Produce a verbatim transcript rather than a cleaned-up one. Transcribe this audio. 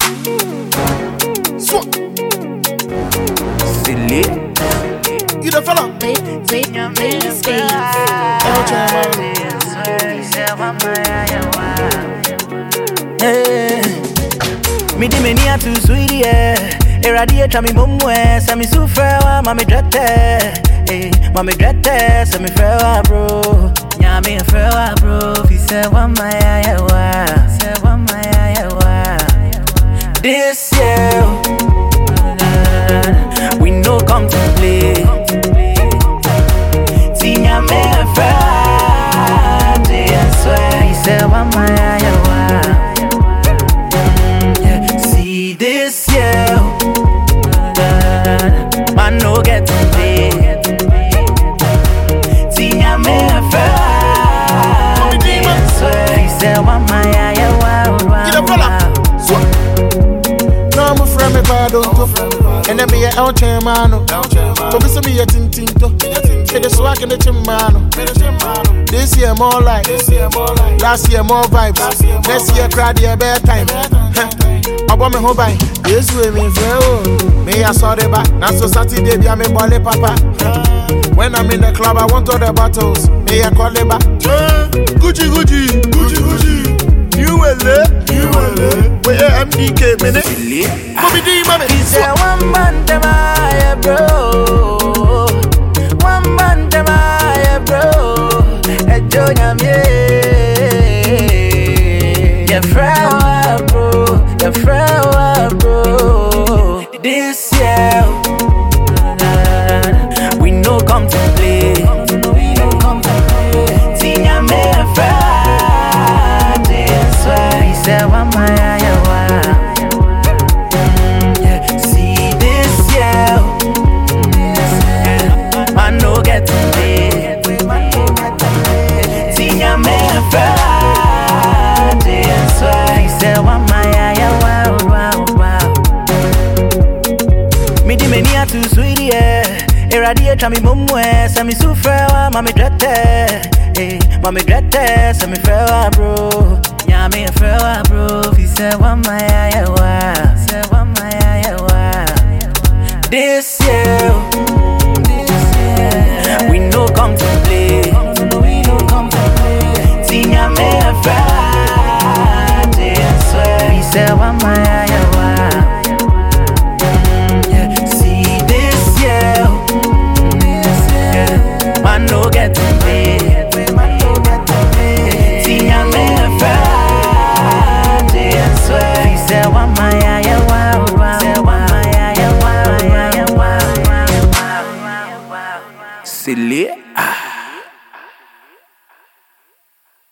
Swat. Silly. You the fella? Wait, wait, wait, stay. El Chairman. Hey. Me di me nia too sweetie, eh. Irradiate me mumwe, sa mi sufrewa, mami drete. Eh, mami drete, sa mi frewa bro. Nya mi frewa bro, fi se wa my yawa, se wa my yawa. This year, we no come to play. Tinya me frewa, I swear, fi se wa my yawa. See this year, man no get to play. Tinya me friend, swear he said one my eye wow wow. Swat. No, I'm a friend me bad on and then me a El Chairman. But me say me a tin tin to. It is swag in the chimano. This year more like, last year more vibes. Next year crowd year better time. I want me home by this way me friend. Me a sorry back. Now so Saturday be a me bole papa. When I'm in the club I want all the bottles. Me a call it back. Gucci Gucci Gucci Gucci. You will it, you will it. Where M D K minute? Mommy D mommy. He said one man to my bro. One man to my bro. A junior me. Your friend bro. Your friend bro. This year we no come to play. Tinya me friend, I swear he said one my yawa. See this year, man no get to play. Tinya me friend, I swear he said one my yawa. Me di me nia too sweetie, eh. Irradiate me mumwe, sa mi sufrewa, mami drete. Eh, mami drete, sa mi frewa bro. Nya mi frewa bro, fi se wa my yawa, se wa my yawa. This year, we no come to play. Tinya me friend, I swear fi se wa my yawa. Man no get to pay. Tinya me friend, I swear he said one my eye wow wow wow wow wow. Silly.